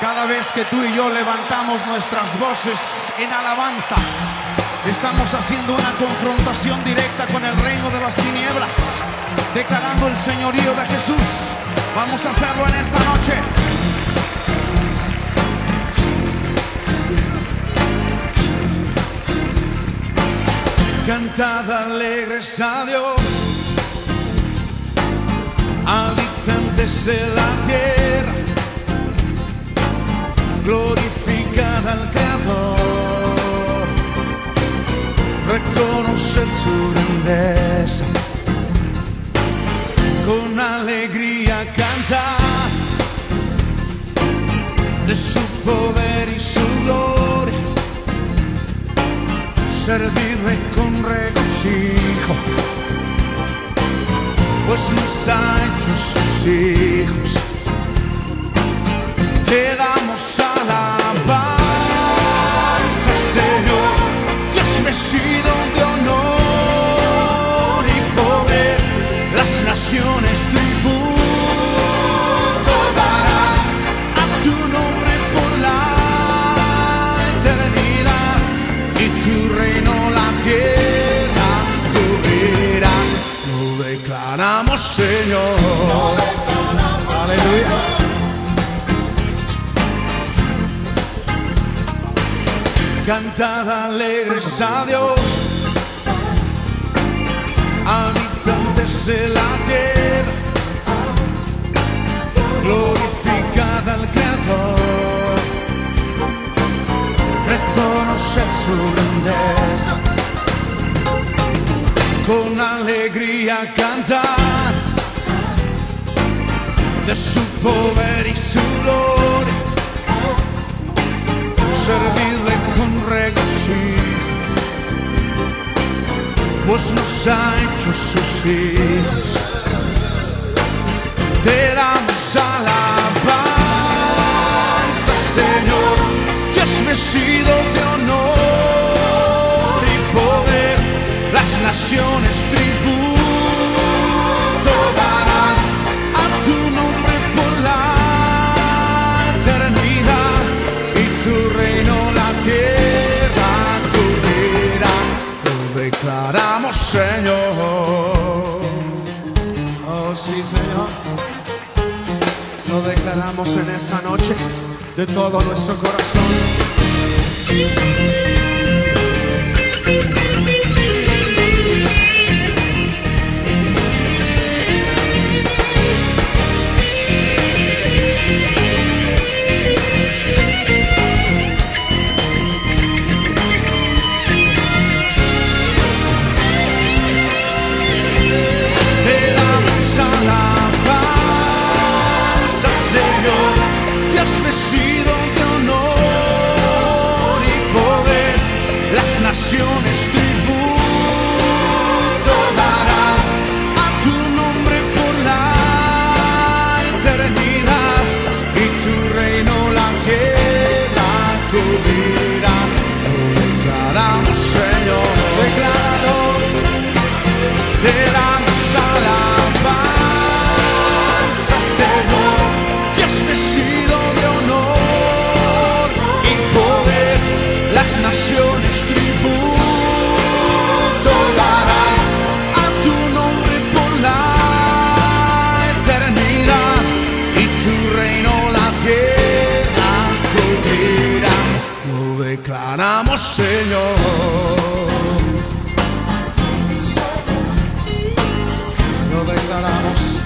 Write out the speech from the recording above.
Cada vez que tú y yo levantamos nuestras voces en alabanza, estamos haciendo una confrontación directa con el reino de las tinieblas, declarando el señorío de Jesús. Vamos a hacerlo en esta noche. Cantad alegres a Dios, habitantes de la tierra, glorificad al Creador, reconoced su grandeza, con alegría cantad de su poder y su gloria, servidle con regocijo, pues nos ha hecho sus hijos. Te damos alabanza, Señor, Dios vestido de honor y poder. Las naciones tributo darán a tu nombre por la eternidad, y tu reino la tierra cubrirá. Lo declaramos, Señor. Aleluya. Cantad alegres a Dios, habitantes de la tierra, glorificad al Creador, reconoced su grandeza, con alegría cantad de su poder y su gloria, servidle con regocijo, pues nos ha hecho sus hijos. Te damos alabanza, Señor, Dios vestido de honor y poder. Las naciones tributo darán a tu nombre por la eternidad, y tu reino la tierra cubrirá. Lo declaramos, Señor. Oh sí, Señor. Lo declaramos en esta noche de todo nuestro corazón. Naciones tributo darán a tu nombre por la eternidad, y tu reino la tierra cubrirá. Lo declaramos, Señor, declarado. Te damos alabanza, Señor, Dios vestido de honor y poder. Las naciones darán a tu nombre por la eternidad, y tu reino la tierra cubrirá. Lo declaramos, Señor. Lo declaramos.